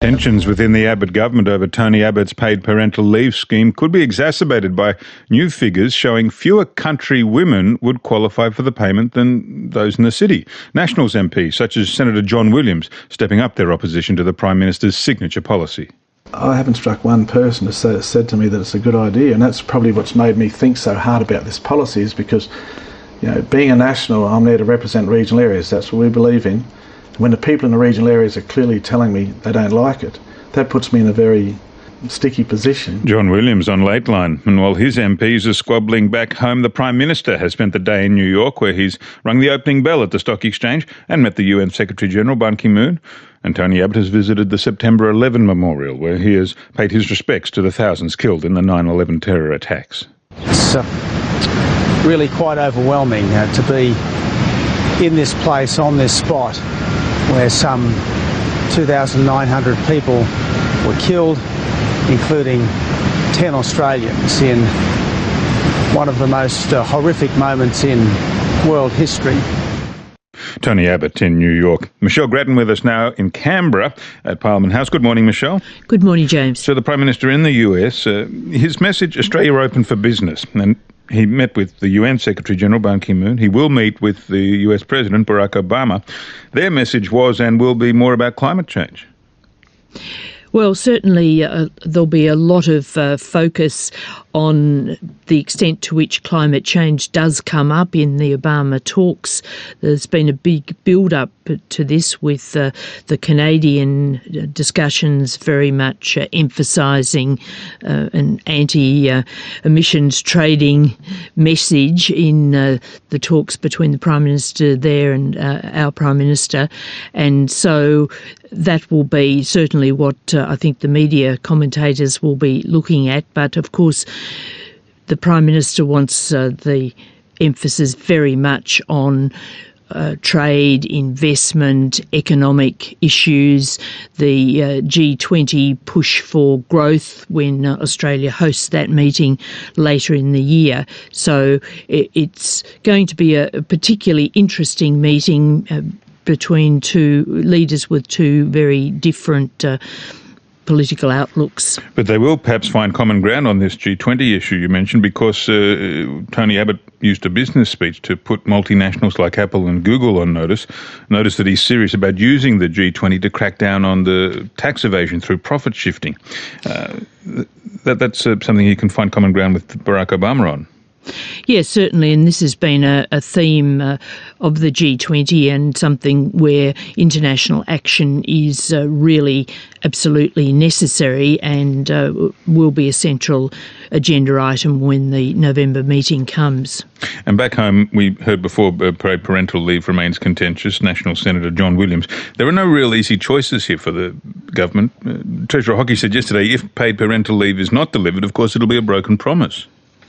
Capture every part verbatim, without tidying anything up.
Tensions within the Abbott government over Tony Abbott's paid parental leave scheme could be exacerbated by new figures showing fewer country women would qualify for the payment than those in the city. Nationals M Ps, such as Senator John Williams, stepping up their opposition to the Prime Minister's signature policy. I haven't struck one person who said, said to me that it's a good idea, and that's probably what's made me think so hard about this policy, is because, you know, being a national, I'm there to represent regional areas. That's what we believe in. When the people in the regional areas are clearly telling me they don't like it, that puts me in a very sticky position. John Williams on Lateline. And while his M Ps are squabbling back home, the Prime Minister has spent the day in New York, where he's rung the opening bell at the Stock Exchange and met the U N Secretary-General Ban Ki-moon. And Tony Abbott has visited the September eleventh Memorial, where he has paid his respects to the thousands killed in the nine eleven terror attacks. It's uh, really quite overwhelming uh, to be in this place, on this spot, where some two thousand nine hundred people were killed, including ten Australians, in one of the most uh, horrific moments in world history. Tony Abbott in New York. Michelle Grattan with us now in Canberra at Parliament House. Good morning, Michelle. Good morning, James. So the Prime Minister in the U S, uh, his message, Australia open for business, and he met with the U N Secretary-General Ban Ki-moon. He will meet with the U S President Barack Obama. Their message was and will be more about climate change. Well, certainly uh, there'll be a lot of uh, focus on the extent to which climate change does come up in the Obama talks. There's been a big build-up to this, with uh, the Canadian discussions very much uh, emphasising uh, an anti-emissions trading message in uh, the talks between the Prime Minister there and uh, our Prime Minister. And so that will be certainly what uh, I think the media commentators will be looking at. But of course, the Prime Minister wants uh, the emphasis very much on uh, trade, investment, economic issues, the uh, G twenty push for growth when uh, Australia hosts that meeting later in the year. So it, it's going to be a, a particularly interesting meeting uh, between two leaders with two very different uh, political outlooks. But they will perhaps find common ground on this G twenty issue you mentioned, because uh, Tony Abbott used a business speech to put multinationals like Apple and Google on notice. Notice that he's serious about using the G twenty to crack down on the tax evasion through profit shifting. Uh, that, that's uh, something he can find common ground with Barack Obama on. Yes, certainly, and this has been a, a theme uh, of the G twenty, and something where international action is uh, really absolutely necessary and uh, will be a central agenda item when the November meeting comes. And back home, we heard before, uh, parental leave remains contentious. National Senator John Williams. There are no real easy choices here for the government. Uh, Treasurer Hockey said yesterday, if paid parental leave is not delivered, of course it'll be a broken promise.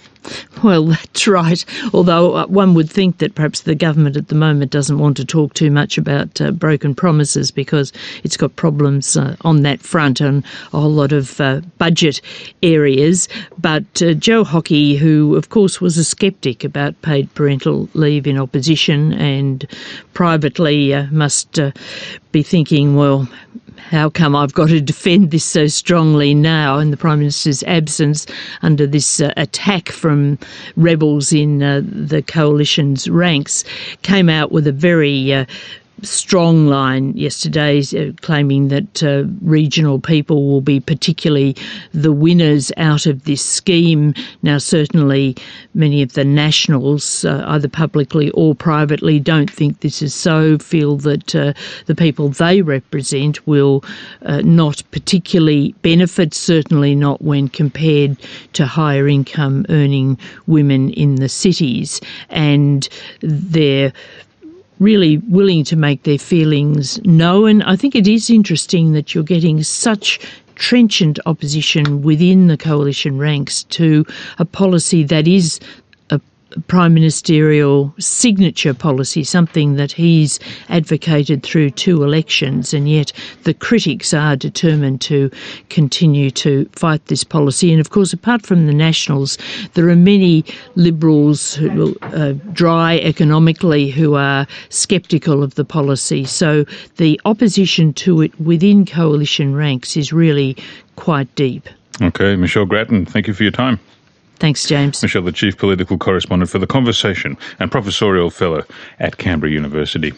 Well, that's right. Although one would think that perhaps the government at the moment doesn't want to talk too much about uh, broken promises, because it's got problems uh, on that front and a whole lot of uh, budget areas. But uh, Joe Hockey, who of course was a sceptic about paid parental leave in opposition, and privately uh, must uh, be thinking, well, how come I've got to defend this so strongly now in the Prime Minister's absence under this uh, attack from rebels in uh, the coalition's ranks, came out with a very uh, strong line yesterday, uh, claiming that uh, regional people will be particularly the winners out of this scheme. Now, certainly many of the nationals, uh, either publicly or privately, don't think this is so, feel that uh, the people they represent will uh, not particularly benefit, certainly not when compared to higher income earning women in the cities. And they're really willing to make their feelings known. I think it is interesting that you're getting such trenchant opposition within the coalition ranks to a policy that is a prime ministerial signature policy, something that he's advocated through two elections, and yet the critics are determined to continue to fight this policy. And of course, apart from the Nationals, there are many Liberals who are uh, dry economically who are sceptical of the policy. So the opposition to it within coalition ranks is really quite deep. Okay, Michelle Grattan, thank you for your time. Thanks, James. Michelle, the Chief Political Correspondent for The Conversation and Professorial Fellow at Canberra University.